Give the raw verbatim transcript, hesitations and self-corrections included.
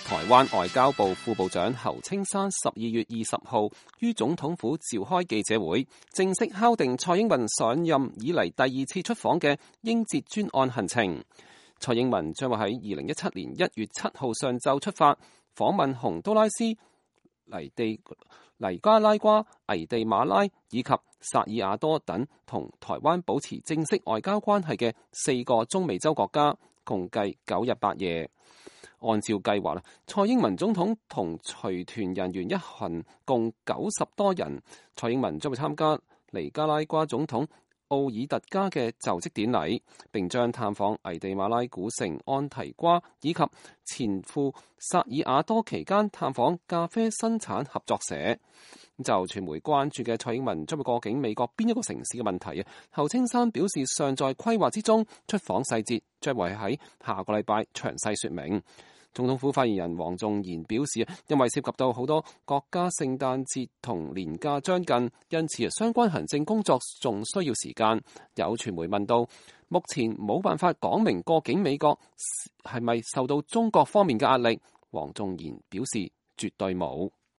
台灣外交部副部長侯青山十二月二十號於總統府召開記者會，正式敲定蔡英文上任以嚟第二次出訪嘅英捷專案行程。蔡英文將會喺二零一七年一月七號上晝出發，訪問洪都拉斯、尼地、尼加拉瓜、危地馬拉以及薩爾瓦多等同台灣保持正式外交關係嘅四個中美洲國家，共計九日八夜。按照計劃啦，蔡英文總統同隨團人員一行共九十多人。蔡英文將會參加尼加拉瓜總統奧爾特加嘅就職典禮，並將探訪危地馬拉古城安提瓜，以及前赴薩爾瓦多期間探訪咖啡生產合作社。就傳媒關注嘅蔡英文將會過境美國邊一個城市嘅問題啊，侯青山表示尚在規劃之中，出訪細節將會喺下個禮拜詳細說明。總統府發言人黃仲賢表示，因為涉及到好多國家聖誕節同年假將近，因此相關行政工作仲需要時間。有傳媒問到，目前冇辦法講明過境美國係咪受到中國方面嘅壓力，黃仲賢表示絕對冇。